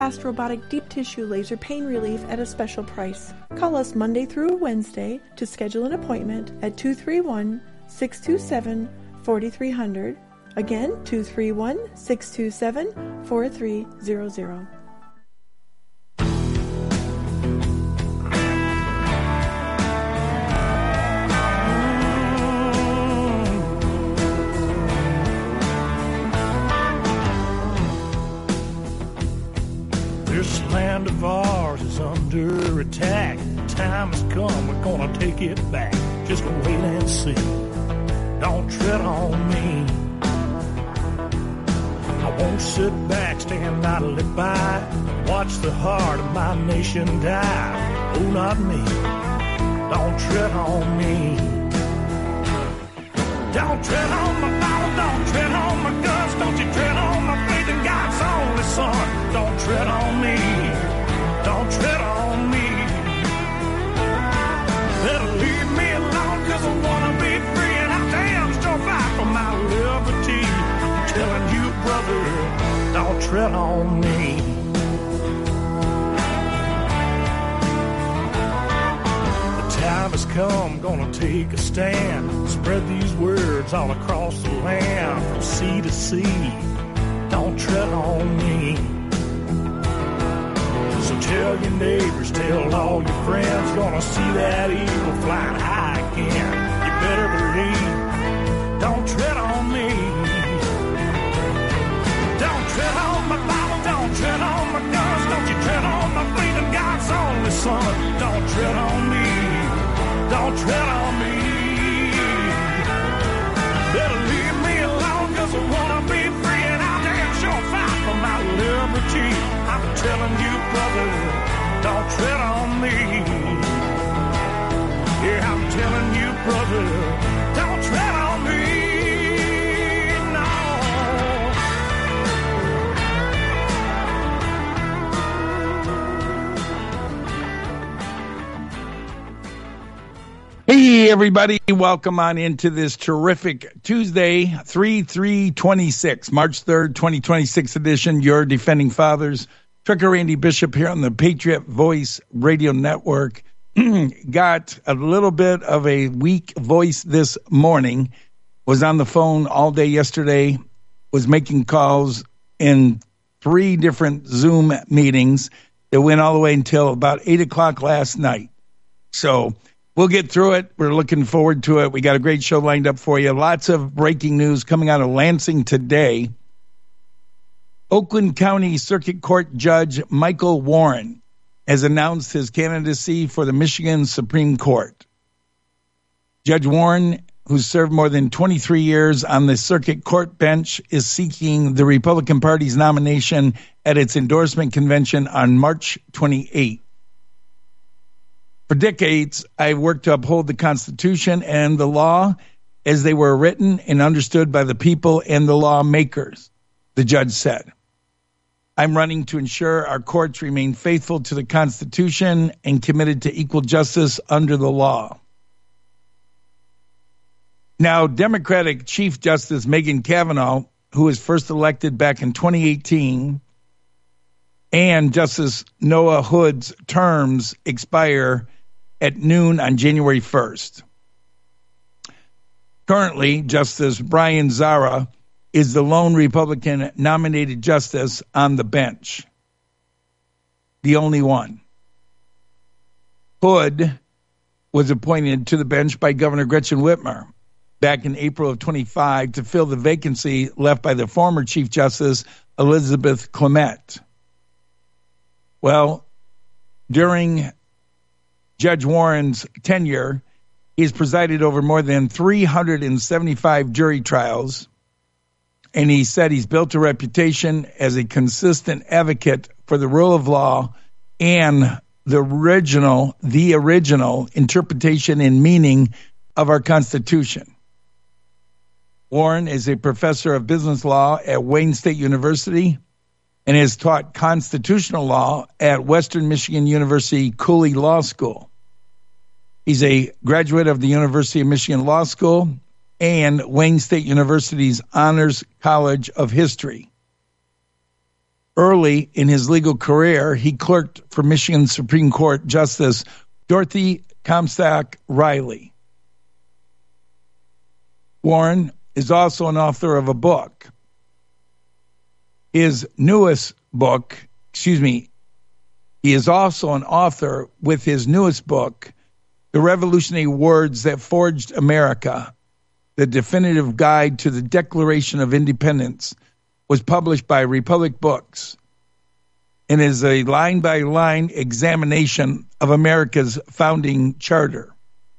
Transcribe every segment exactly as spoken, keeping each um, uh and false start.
Fast robotic deep tissue laser pain relief at a special price. Call us Monday through Wednesday to schedule an appointment at two three one, six two seven, four three zero zero. Again, two three one, six two seven, four three zero zero. This land of ours is under attack. Time has come, we're gonna take it back. Just wait and see. Don't tread on me. I won't sit back, stand idly by. Watch the heart of my nation die. Oh, not me. Don't tread on me. Don't tread on my Bible, don't tread on my guns. Don't you tread on my faith in God's only Son. Don't tread on me. Don't tread on me. Better leave me alone, cause I wanna be free. And I damn sure fight for my liberty. I'm telling you, brother, don't tread on me. The time has come, gonna take a stand. Spread these words all across the land, from sea to sea. Don't tread on me. So tell your neighbors, tell all your friends, gonna see that eagle flying high again. You better believe, don't tread on me. Don't tread on my Bible, don't tread on my guns. Don't you tread on my faith in God's only Son. Don't tread on me, don't tread on me. Better leave me alone, cause I wanna be free. And I'll damn sure fight for my liberty. I'm telling you, brother, don't tread on me. Yeah, I'm telling you, brother, don't tread on me. No. Hey, everybody, welcome on into this terrific Tuesday, three three twenty-six, March third, twenty twenty-six edition, Your Defending Fathers. Trucker Randy Bishop here on the Patriot Voice Radio Network. Got a little bit of a weak voice this morning. Was on the phone all day yesterday. Was making calls in three different Zoom meetings that went all the way until about eight o'clock last night. So we'll get through it. We're looking forward to it. We got a great show lined up for you. Lots of breaking news coming out of Lansing today. Oakland County Circuit Court Judge Michael Warren has announced his candidacy for the Michigan Supreme Court. Judge Warren, who served more than twenty-three years on the circuit court bench, is seeking the Republican Party's nomination at its endorsement convention on March twenty-eighth. For decades, I've worked to uphold the Constitution and the law as they were written and understood by the people and the lawmakers, the judge said. I'm running to ensure our courts remain faithful to the Constitution and committed to equal justice under the law. Now, Democratic Chief Justice Megan Kavanaugh, who was first elected back in twenty eighteen, and Justice Noah Hood's terms expire at noon on January first. Currently, Justice Brian Zara is the lone Republican nominated justice on the bench. The only one. Hood was appointed to the bench by Governor Gretchen Whitmer back in April of twenty-five to fill the vacancy left by the former Chief Justice Elizabeth Clement. Well, during Judge Warren's tenure, he's presided over more than three hundred seventy-five jury trials, and he said he's built a reputation as a consistent advocate for the rule of law and the original, the original interpretation and meaning of our Constitution. Warren is a professor of business law at Wayne State University and has taught constitutional law at Western Michigan University Cooley Law School. He's a graduate of the University of Michigan Law School and Wayne State University's Honors College of History. Early in his legal career, he clerked for Michigan Supreme Court Justice Dorothy Comstock Riley. Warren is also an author of a book. His newest book, excuse me, he is also an author with his newest book, The Revolutionary Words That Forged America, The Definitive Guide to the Declaration of Independence, was published by Republic Books and is a line-by-line examination of America's founding charter.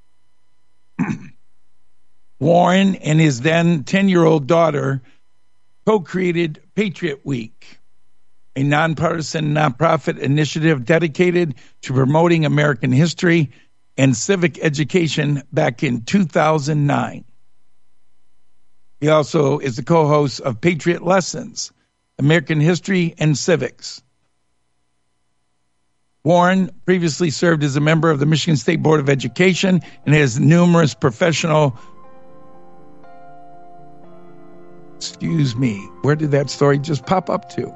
Warren and his then ten-year-old daughter co-created Patriot Week, a nonpartisan nonprofit initiative dedicated to promoting American history and civic education back in two thousand nine. He also is the co-host of Patriot Lessons, American History and Civics. Warren previously served as a member of the Michigan State Board of Education and has numerous professional... Excuse me, where did that story just pop up to?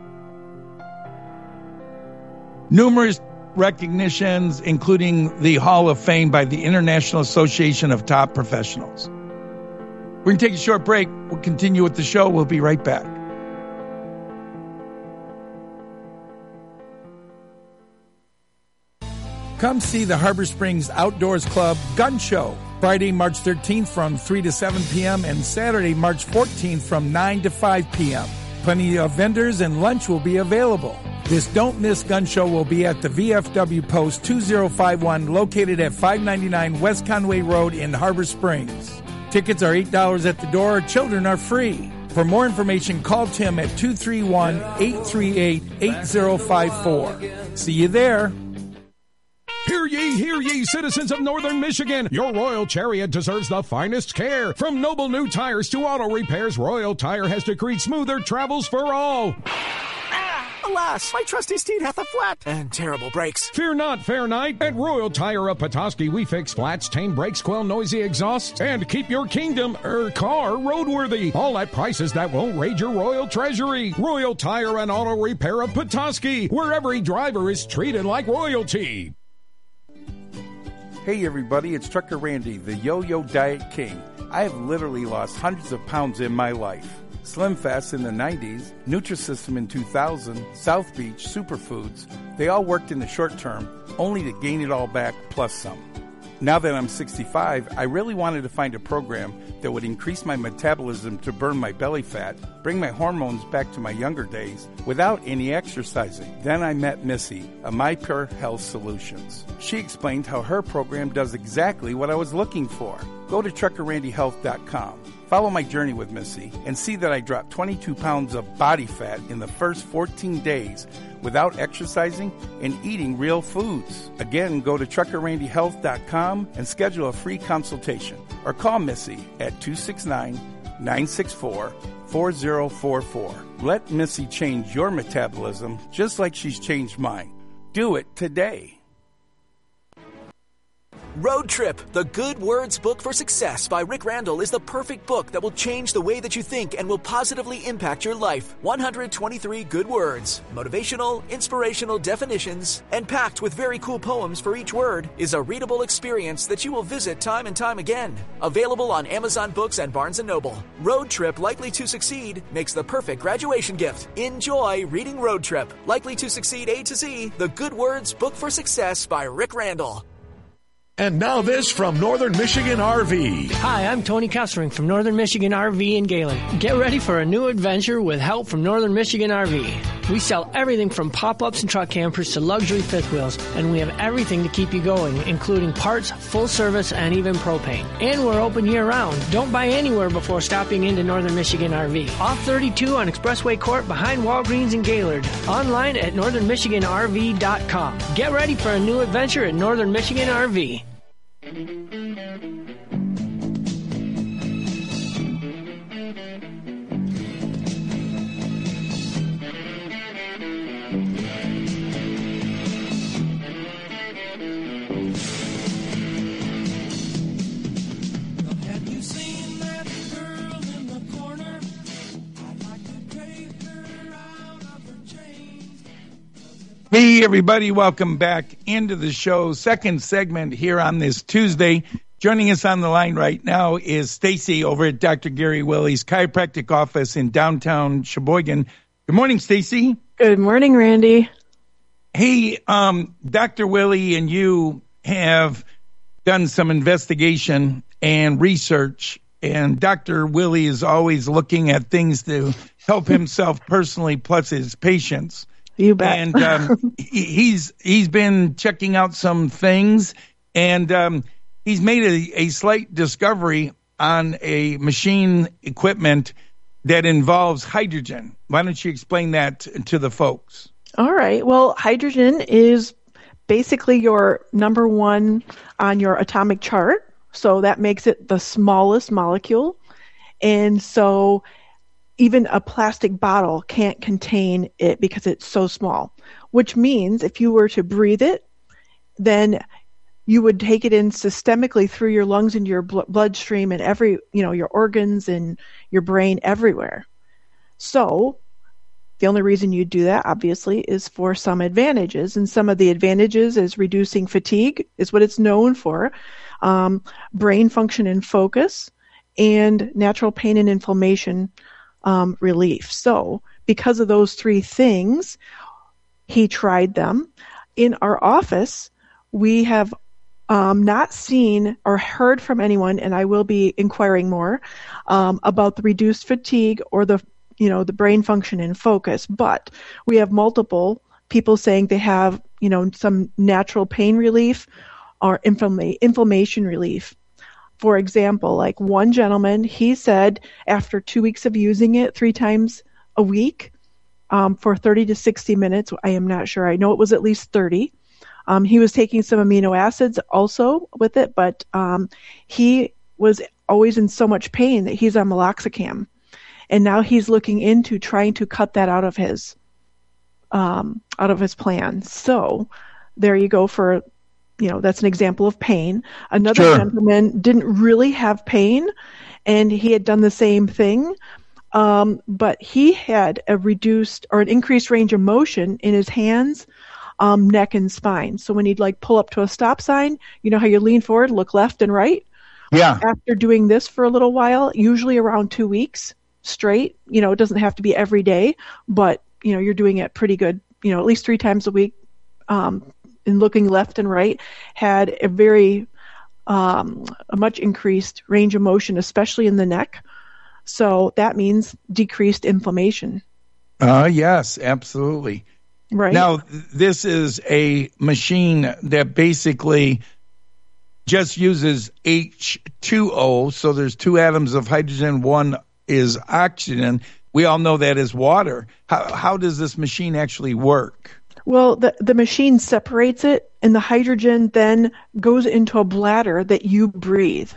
Numerous recognitions, including the Hall of Fame by the International Association of Top Professionals. We're going to take a short break. We'll continue with the show. We'll be right back. Come see the Harbor Springs Outdoors Club Gun Show, Friday, March thirteenth from three to seven p.m. and Saturday, March fourteenth from nine to five p.m. Plenty of vendors and lunch will be available. This Don't Miss Gun Show will be at the V F W Post two zero five one, located at five ninety-nine West Conway Road in Harbor Springs. Tickets are eight dollars at the door. Children are free. For more information, call Tim at two three one, eight three eight, eight zero five four. See you there. Hear ye, hear ye, citizens of Northern Michigan. Your Royal Chariot deserves the finest care. From noble new tires to auto repairs, Royal Tire has decreed smoother travels for all. Alas, my trusty steed hath a flat and terrible brakes. Fear not, fair knight. At Royal Tire of Petoskey, we fix flats, tame brakes, quell noisy exhausts, and keep your kingdom, er, car roadworthy. All at prices that won't raid your royal treasury. Royal Tire and Auto Repair of Petoskey, where every driver is treated like royalty. Hey everybody, it's Trucker Randy, the Yo-Yo Diet King. I have literally lost hundreds of pounds in my life. Slim Fast in the nineties, Nutrisystem in two thousand, South Beach, Superfoods, they all worked in the short term, only to gain it all back plus some. Now that I'm sixty-five, I really wanted to find a program that would increase my metabolism to burn my belly fat, bring my hormones back to my younger days, without any exercising. Then I met Missy, a MyPure Health Solutions. She explained how her program does exactly what I was looking for. Go to trucker randy health dot com. Follow my journey with Missy and see that I dropped twenty-two pounds of body fat in the first fourteen days without exercising and eating real foods. Again, go to trucker randy health dot com and schedule a free consultation or call Missy at two six nine, nine six four, four zero four four. Let Missy change your metabolism just like she's changed mine. Do it today. Road Trip, The Good Words Book for Success by Rick Randall is the perfect book that will change the way that you think and will positively impact your life. one hundred twenty-three good words, motivational, inspirational definitions, and packed with very cool poems for each word, is a readable experience that you will visit time and time again. Available on Amazon Books and Barnes and Noble. Road Trip, Likely to Succeed makes the perfect graduation gift. Enjoy reading Road Trip, Likely to Succeed A to Z, The Good Words Book for Success by Rick Randall. And now this from Northern Michigan R V. Hi, I'm Tony Kessering from Northern Michigan R V in Gaylord. Get ready for a new adventure with help from Northern Michigan R V. We sell everything from pop-ups and truck campers to luxury fifth wheels, and we have everything to keep you going, including parts, full service, and even propane. And we're open year-round. Don't buy anywhere before stopping into Northern Michigan R V. Off thirty-two on Expressway Court behind Walgreens in Gaylord. Online at northern michigan r v dot com. Get ready for a new adventure at Northern Michigan R V. Hey, everybody. Welcome back into the show. Second segment here on this Tuesday. Joining us on the line right now is Stacy over at Doctor Gary Willie's chiropractic office in downtown Sheboygan. Good morning, Stacy. Good morning, Randy. Hey, um, Doctor Willie and you have done some investigation and research, and Doctor Willie is always looking at things to help himself personally, plus his patients. You bet. And um, he, he's he's been checking out some things, and um, he's made a, a slight discovery on a machine equipment that involves hydrogen. Why don't you explain that to the folks? All right. Well, hydrogen is basically your number one on your atomic chart. So that makes it the smallest molecule. And so even a plastic bottle can't contain it because it's so small, which means if you were to breathe it, then you would take it in systemically through your lungs into your bl- bloodstream and every, you know, your organs and your brain everywhere. So the only reason you do that, obviously, is for some advantages. And some of the advantages is reducing fatigue, is what it's known for, um, brain function and focus, and natural pain and inflammation um, relief. So because of those three things, he tried them. In our office, we have um, not seen or heard from anyone, and I will be inquiring more, um, about the reduced fatigue or the you know, the brain function and focus, but we have multiple people saying they have, you know, some natural pain relief or inflama- inflammation relief. For example, like one gentleman, he said after two weeks of using it three times a week um, for thirty to sixty minutes, I am not sure, I know it was at least thirty. Um, he was taking some amino acids also with it, but um, he was always in so much pain that he's on meloxicam. And now he's looking into trying to cut that out of his um, out of his plan. So there you go for, you know, that's an example of pain. Another Sure. gentleman didn't really have pain, and he had done the same thing, um, but he had a reduced or an increased range of motion in his hands, um, neck, and spine. So when he'd like pull up to a stop sign, you know how you lean forward, look left and right? Yeah. After doing this for a little while, usually around two weeks, straight, you know, it doesn't have to be every day, but, you know, you're doing it pretty good, you know, at least three times a week, um, and looking left and right, had a very, um, a much increased range of motion, especially in the neck. So that means decreased inflammation. Uh, yes, absolutely. Right. Now, th- this is a machine that basically just uses H two O, so there's two atoms of hydrogen, one is oxygen. We all know that is water. How how does this machine actually work? Well, the, the machine separates it, and the hydrogen then goes into a bladder that you breathe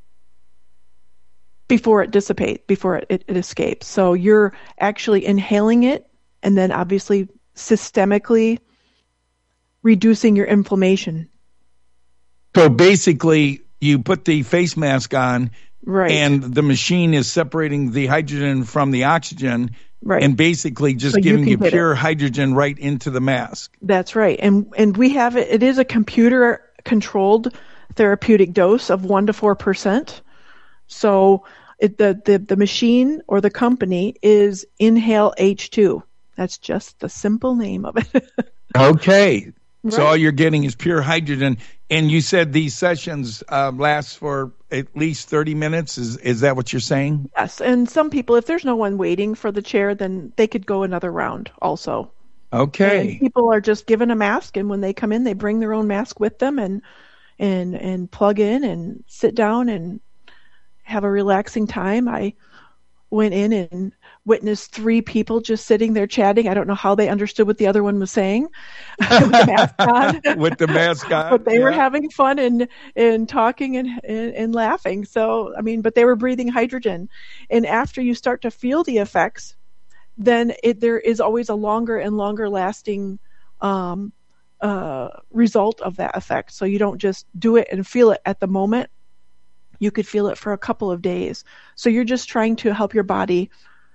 before it dissipates, before it, it, it escapes. So you're actually inhaling it, and then obviously systemically reducing your inflammation. So basically, you put the face mask on, right, and the machine is separating the hydrogen from the oxygen, right, and basically just so you giving can you hit pure it. hydrogen right into the mask. That's right. And and we have it, it is a computer controlled therapeutic dose of one to four percent. So it, the, the, the machine or the company is Inhale H two. That's just the simple name of it. Okay. Right. So all you're getting is pure hydrogen. And you said these sessions uh, last for at least thirty minutes. Is is that what you're saying? Yes. And some people, if there's no one waiting for the chair, then they could go another round also. Okay. And people are just given a mask, and when they come in, they bring their own mask with them and and and plug in and sit down and have a relaxing time. I went in and witnessed three people just sitting there chatting. I don't know how they understood what the other one was saying with the mask on. With the mask on. But they yeah. were having fun and, and talking and, and, and laughing. So, I mean, but they were breathing hydrogen. And after you start to feel the effects, then it, there is always a longer and longer lasting um, uh, result of that effect. So you don't just do it and feel it at the moment. You could feel it for a couple of days. So you're just trying to help your body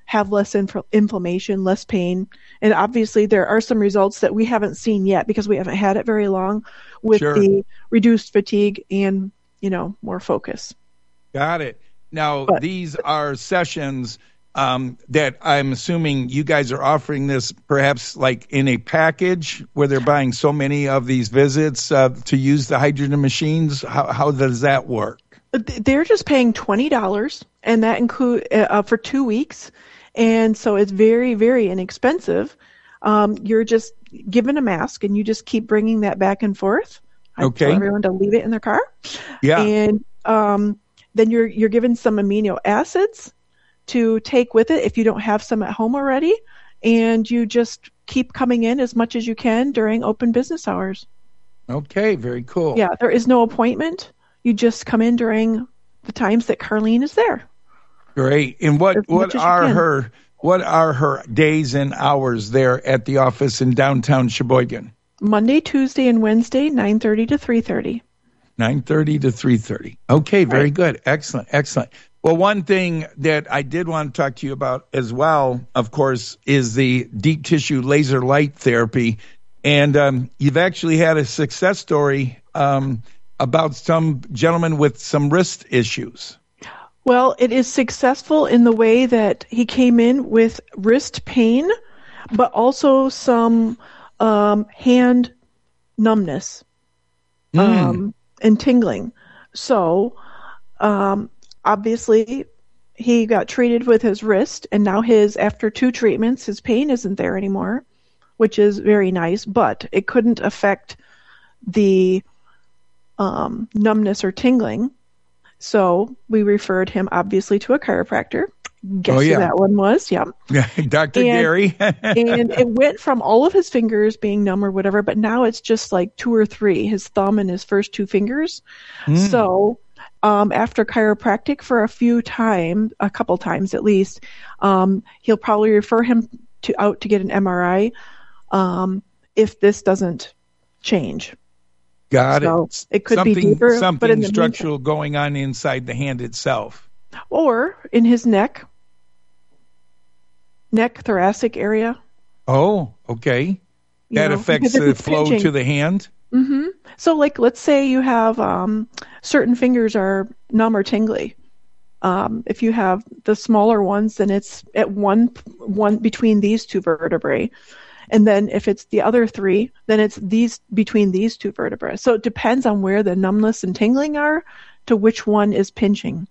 have less inf- inflammation, less pain. And obviously there are some results that we haven't seen yet because we haven't had it very long with Sure. the reduced fatigue and, you know, more focus. Got it. Now, But- these are sessions um, that I'm assuming you guys are offering this perhaps like in a package where they're buying so many of these visits uh, to use the hydrogen machines. How, how does that work? They're just paying twenty dollars, and that include uh, for two weeks. And so it's very, very inexpensive. Um, you're just given a mask, and you just keep bringing that back and forth. I Okay. tell everyone to leave it in their car. Yeah. And um, then you're you're given some amino acids to take with it if you don't have some at home already, and you just keep coming in as much as you can during open business hours. Okay, very cool. Yeah, there is no appointment. You just come in during the times that Carlene is there. Great. And what, As what much as you are can. her what are her days and hours there at the office in downtown Sheboygan? Monday, Tuesday, and Wednesday, nine thirty to three thirty. nine thirty to three thirty. Okay, very Right. good. Excellent, excellent. Well, one thing that I did want to talk to you about as well, of course, is the deep tissue laser light therapy. And um, you've actually had a success story um, about some gentleman with some wrist issues. Well, it is successful in the way that he came in with wrist pain, but also some um, hand numbness um, and tingling. So, um, obviously, he got treated with his wrist, and now his after two treatments, his pain isn't there anymore, which is very nice. But it couldn't affect the um, numbness or tingling. So we referred him obviously to a chiropractor. Guess Oh, yeah. who that one was? Yeah. Doctor And- Gary. And it went from all of his fingers being numb or whatever, but now it's just like two or three, his thumb and his first two fingers. Mm. So um, after chiropractic for a few times, a couple times at least, um, he'll probably refer him to out to get an M R I um, if this doesn't change. Got So it. it could be something, deeper, but Something in the structural going on inside the hand itself. Or in his neck, neck, thoracic area. Oh, okay. you That know, affects because if the it's flow pinching- to the hand. Mm-hmm. So, like, let's say you have um, certain fingers are numb or tingly. Um, if you have the smaller ones, then it's at one one between these two vertebrae, and then if it's the other three, then it's these between these two vertebrae. So it depends on where the numbness and tingling are to which one is pinching.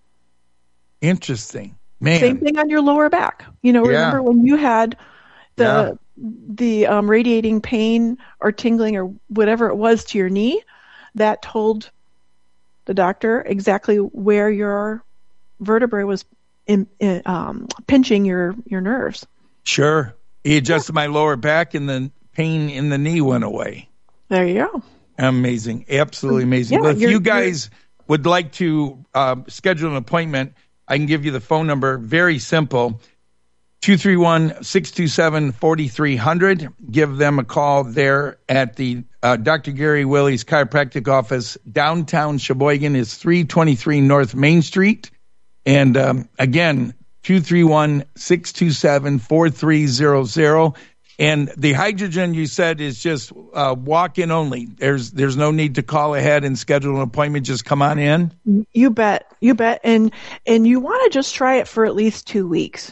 Interesting. Man. Same thing on your lower back. You know, Yeah. remember when you had the Yeah. the um, radiating pain or tingling or whatever it was to your knee, that told the doctor exactly where your vertebrae was in, in, um, pinching your, your nerves. Sure. He adjusted my lower back and the pain in the knee went away. There you go. Amazing. Absolutely amazing. Yeah, well, if you're- you guys would like to uh, schedule an appointment, I can give you the phone number. Very simple. two three one, six two seven, four three zero zero. Give them a call there at the uh, Doctor Gary Willie's chiropractic office. Downtown Sheboygan is three twenty-three North Main Street. And um, again, two three one, six two seven, four three zero zero. And the hydrogen you said is just uh, walk-in only. There's there's no need to call ahead and schedule an appointment. Just come on in. You bet. You bet. And, and you want to just try it for at least two weeks.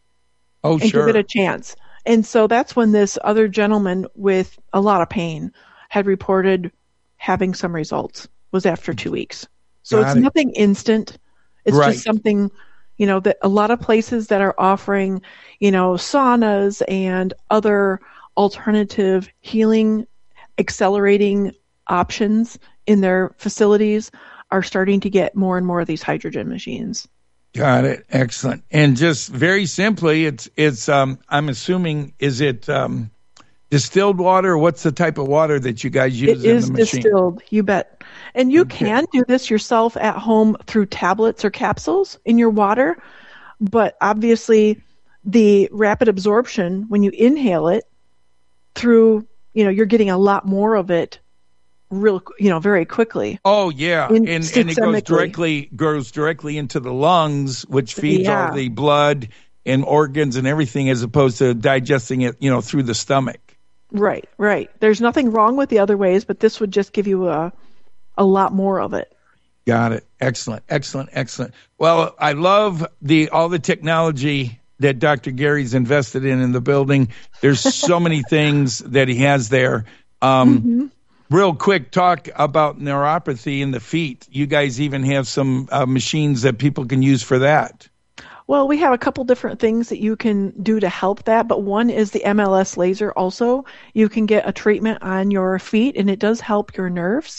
Oh, and sure. give it a chance. And so that's when this other gentleman with a lot of pain had reported having some results, was after two weeks. So Got it's it. nothing instant. It's Right. just something, you know, that a lot of places that are offering, you know, saunas and other alternative healing, accelerating options in their facilities are starting to get more and more of these hydrogen machines. Got it. Excellent. And just very simply, it's it's. Um, I'm assuming is it um, distilled water? Or what's the type of water that you guys use It in is the machine? distilled, you bet. And you Okay. can do this yourself at home through tablets or capsules in your water, but obviously the rapid absorption when you inhale it through, you know, you're getting a lot more of it real, you know, very quickly. Oh yeah, In- and and it goes systemically. directly goes directly into the lungs, which feeds Yeah. all the blood and organs and everything, as opposed to digesting it, you know, through the stomach. Right, right. There's nothing wrong with the other ways, but this would just give you a a lot more of it. Got it. Excellent, excellent, excellent. Well, I love the all the technology that Doctor Gary's invested in in the building. There's so many things that he has there. Um, mm-hmm. Real quick, talk about neuropathy in the feet. You guys even have some uh, machines that people can use for that. Well, we have a couple different things that you can do to help that, but one is the M L S laser also. You can get a treatment on your feet, and it does help your nerves.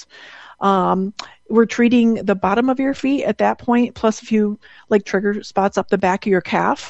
Um, we're treating the bottom of your feet at that point, plus a few like trigger spots up the back of your calf.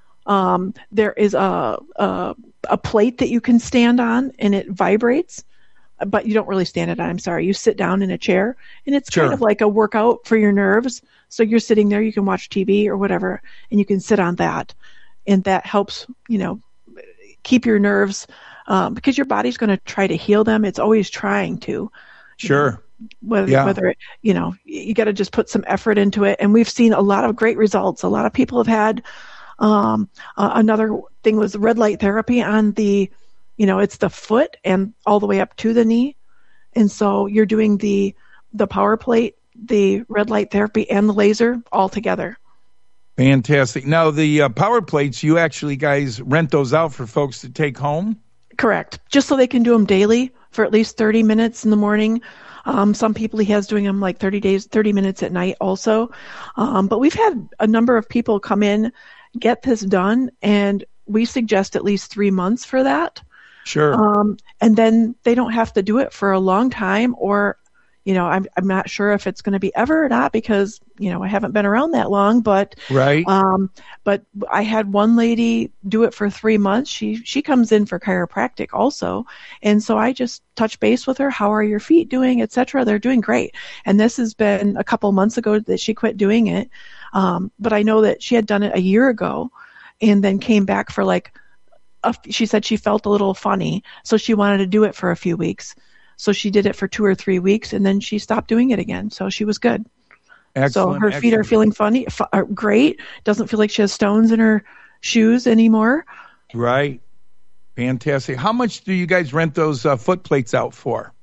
Um, there is a, a a plate that you can stand on, and it vibrates, but you don't really stand it on. I'm sorry. You sit down in a chair, and it's Sure. kind of like a workout for your nerves. So you're sitting there, you can watch T V or whatever, and you can sit on that, and that helps, you know, keep your nerves, um, because your body's going to try to heal them. It's always trying to. Sure. Know, whether, yeah. whether, you know, you got to just put some effort into it. And we've seen a lot of great results. A lot of people have had, um, uh, another thing was red light therapy on the, you know, it's the foot and all the way up to the knee. And so you're doing the, the power plate, the red light therapy, and the laser all together. Fantastic. Now, the uh, power plates, you actually guys rent those out for folks to take home? Correct. Just so they can do them daily for at least thirty minutes in the morning. Um, some people he has doing them like thirty days, thirty minutes at night also. Um, but we've had a number of people come in, get this done, and we suggest at least three months for that. Sure. Um, and then they don't have to do it for a long time, or, you know, I'm I'm not sure if it's going to be ever or not, because, you know, I haven't been around that long, but right. Um, but I had one lady do it for three months. She she comes in for chiropractic also, and so I just touch base with her. How are your feet doing, et cetera? They're doing great. And this has been a couple months ago that she quit doing it, um, but I know that she had done it a year ago, and then came back for like, a, she said she felt a little funny, so she wanted to do it for a few weeks. So she did it for two or three weeks, and then she stopped doing it again. So she was good. Excellent, so her excellent. feet are feeling funny, f- are great. Doesn't feel like she has stones in her shoes anymore. Right. Fantastic. How much do you guys rent those uh, foot plates out for?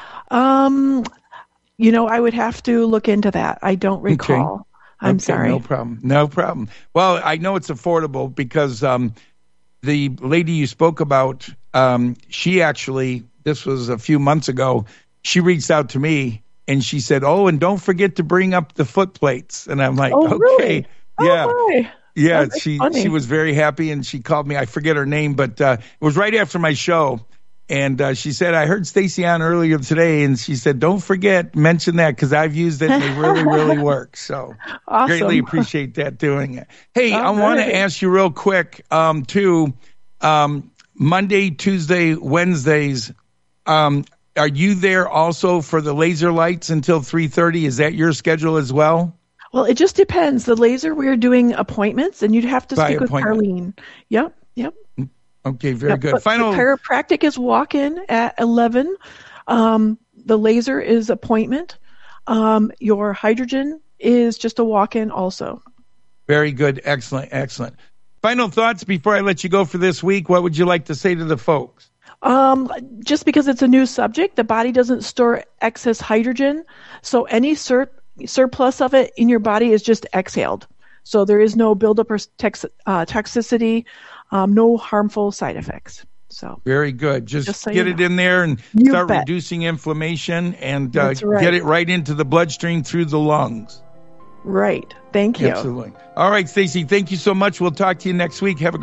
Um, you know, I would have to look into that. I don't recall. Okay. I'm okay, sorry. No problem. No problem. Well, I know it's affordable because um, the lady you spoke about, um, she actually, this was a few months ago, she reached out to me and she said, oh, and don't forget to bring up the foot plates. And I'm like, oh, okay. Really? Yeah. Oh, hi. Yeah, That's she funny. she was very happy, and she called me. I forget her name, but uh, it was right after my show. And uh, she said, I heard Stacy on earlier today, and she said, don't forget, mention that, because I've used it, and they really, really work. So Awesome. Greatly appreciate that doing it. Hey, All I want right. to ask you real quick, um, too, um, Monday, Tuesday, Wednesdays, um, are you there also for the laser lights until three thirty? Is that your schedule as well? Well, it just depends. The laser, we're doing appointments, and you'd have to By speak with appointment. Carlene. Yep, yep. Okay, very Yep, good. but Final. the chiropractic is walk-in at eleven. Um, the laser is appointment. Um, your hydrogen is just a walk-in also. Very good. Excellent. Excellent. Final thoughts before I let you go for this week. What would you like to say to the folks? Um, just because it's a new subject, the body doesn't store excess hydrogen, so any sur- surplus of it in your body is just exhaled. So there is no buildup or tex- uh, toxicity, um, no harmful side effects. So Very good. Just, Just so get you it know. in there and You start bet. reducing inflammation and uh, That's right. get it right into the bloodstream through the lungs. right. Thank you. Absolutely. All right, Stacy, thank you so much. We'll talk to you next week. Have a